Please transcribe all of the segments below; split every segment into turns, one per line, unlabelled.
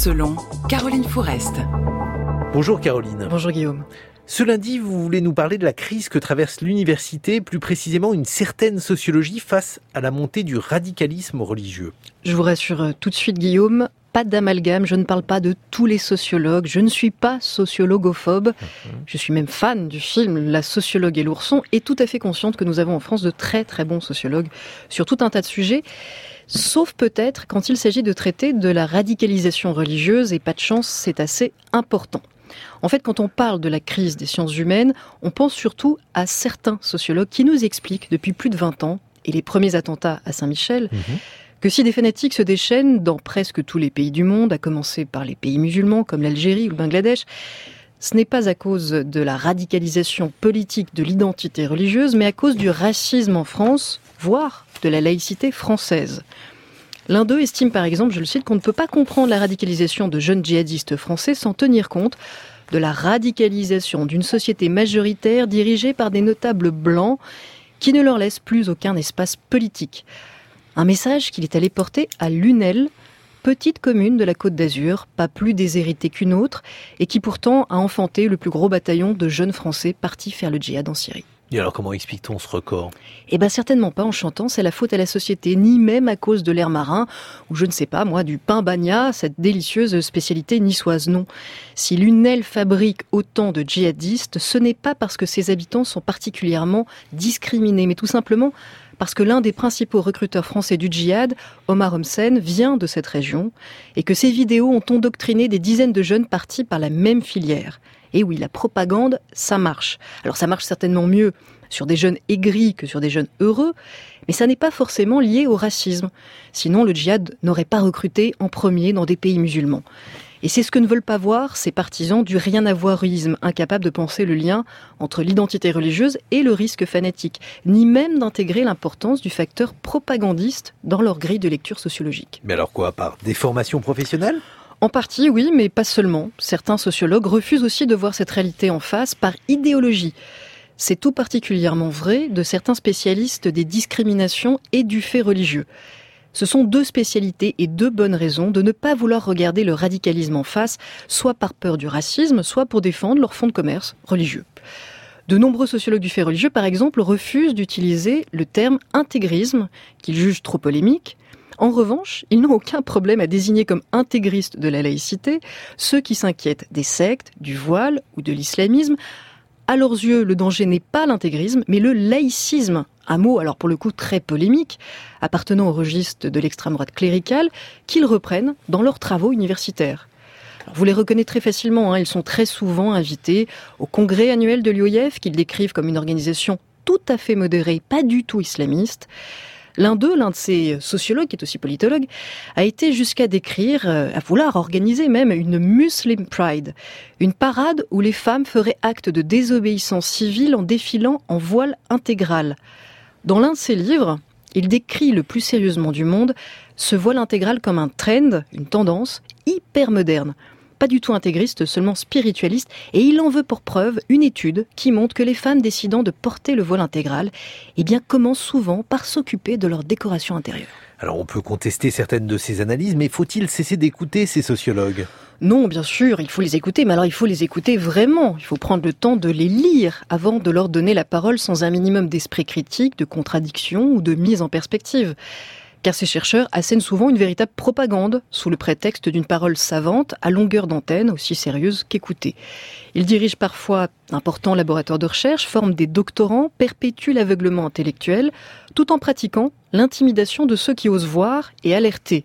selon Caroline Forest.
Bonjour Caroline.
Bonjour Guillaume.
Ce lundi, vous voulez nous parler de la crise que traverse l'université, plus précisément une certaine sociologie face à la montée du radicalisme religieux.
Je vous rassure tout de suite Guillaume, pas d'amalgame, je ne parle pas de tous les sociologues, je ne suis pas sociologophobe, je suis même fan du film La sociologue et l'ourson et tout à fait consciente que nous avons en France de très très bons sociologues sur tout un tas de sujets, sauf peut-être quand il s'agit de traiter de la radicalisation religieuse et pas de chance, c'est assez important. En fait, quand on parle de la crise des sciences humaines, on pense surtout à certains sociologues qui nous expliquent depuis plus de 20 ans, et les premiers attentats à Saint-Michel, que si des fanatiques se déchaînent dans presque tous les pays du monde, à commencer par les pays musulmans comme l'Algérie ou le Bangladesh, ce n'est pas à cause de la radicalisation politique de l'identité religieuse, mais à cause du racisme en France, voire de la laïcité française. L'un d'eux estime par exemple, je le cite, qu'on ne peut pas comprendre la radicalisation de jeunes djihadistes français sans tenir compte de la radicalisation d'une société majoritaire dirigée par des notables blancs qui ne leur laissent plus aucun espace politique. Un message qu'il est allé porter à Lunel, petite commune de la Côte d'Azur, pas plus déshéritée qu'une autre, et qui pourtant a enfanté le plus gros bataillon de jeunes Français partis faire le djihad en Syrie.
Et alors comment explique-t-on ce record ?
Certainement pas en chantant, c'est la faute à la société, ni même à cause de l'air marin, ou je ne sais pas moi, du pain bagna, cette délicieuse spécialité niçoise, non. Si Lunel fabrique autant de djihadistes, ce n'est pas parce que ses habitants sont particulièrement discriminés, mais tout simplement parce que l'un des principaux recruteurs français du djihad, Omar Homsen, vient de cette région, et que ses vidéos ont endoctriné des dizaines de jeunes partis par la même filière. Et oui, la propagande, ça marche. Alors ça marche certainement mieux sur des jeunes aigris que sur des jeunes heureux, mais ça n'est pas forcément lié au racisme. Sinon, le djihad n'aurait pas recruté en premier dans des pays musulmans. Et c'est ce que ne veulent pas voir ces partisans du rien-à-voirisme, incapables de penser le lien entre l'identité religieuse et le risque fanatique, ni même d'intégrer l'importance du facteur propagandiste dans leur grille de lecture sociologique.
Mais alors quoi, par déformation professionnelle ?
En partie, oui, mais pas seulement. Certains sociologues refusent aussi de voir cette réalité en face par idéologie. C'est tout particulièrement vrai de certains spécialistes des discriminations et du fait religieux. Ce sont deux spécialités et deux bonnes raisons de ne pas vouloir regarder le radicalisme en face, soit par peur du racisme, soit pour défendre leur fonds de commerce religieux. De nombreux sociologues du fait religieux, par exemple, refusent d'utiliser le terme intégrisme, qu'ils jugent trop polémique. En revanche, ils n'ont aucun problème à désigner comme intégristes de la laïcité ceux qui s'inquiètent des sectes, du voile ou de l'islamisme. À leurs yeux, le danger n'est pas l'intégrisme, mais le laïcisme. Un mot, alors pour le coup très polémique, appartenant au registre de l'extrême droite cléricale, qu'ils reprennent dans leurs travaux universitaires. Alors, vous les reconnaîtrez facilement, ils sont très souvent invités au congrès annuel de l'UOIF, qu'ils décrivent comme une organisation tout à fait modérée, pas du tout islamiste. L'un de ces sociologues, qui est aussi politologue, a été jusqu'à décrire, à vouloir organiser même une Muslim Pride, une parade où les femmes feraient acte de désobéissance civile en défilant en voile intégral. Dans l'un de ses livres, il décrit le plus sérieusement du monde ce voile intégral comme un trend, une tendance hyper moderne. Pas du tout intégriste, seulement spiritualiste, et il en veut pour preuve une étude qui montre que les femmes décidant de porter le voile intégral, commencent souvent par s'occuper de leur décoration intérieure.
Alors on peut contester certaines de ces analyses, mais faut-il cesser d'écouter ces sociologues ?
Non, bien sûr, il faut les écouter, mais alors il faut les écouter vraiment. Il faut prendre le temps de les lire avant de leur donner la parole sans un minimum d'esprit critique, de contradiction ou de mise en perspective. Car ces chercheurs assènent souvent une véritable propagande sous le prétexte d'une parole savante à longueur d'antenne, aussi sérieuse qu'écoutée. Ils dirigent parfois d'importants laboratoires de recherche, forment des doctorants, perpétuent l'aveuglement intellectuel, tout en pratiquant l'intimidation de ceux qui osent voir et alerter.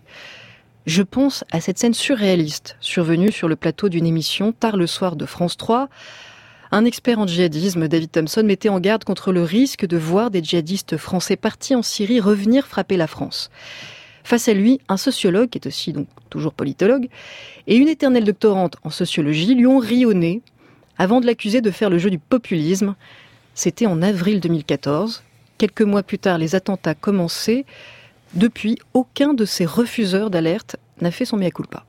Je pense à cette scène surréaliste survenue sur le plateau d'une émission tard le soir de France 3. Un expert en djihadisme, David Thompson, mettait en garde contre le risque de voir des djihadistes français partis en Syrie revenir frapper la France. Face à lui, un sociologue, qui est aussi donc toujours politologue, et une éternelle doctorante en sociologie lui ont ri au nez avant de l'accuser de faire le jeu du populisme. C'était en avril 2014. Quelques mois plus tard, les attentats commençaient. Depuis, aucun de ces refuseurs d'alerte n'a fait son mea culpa.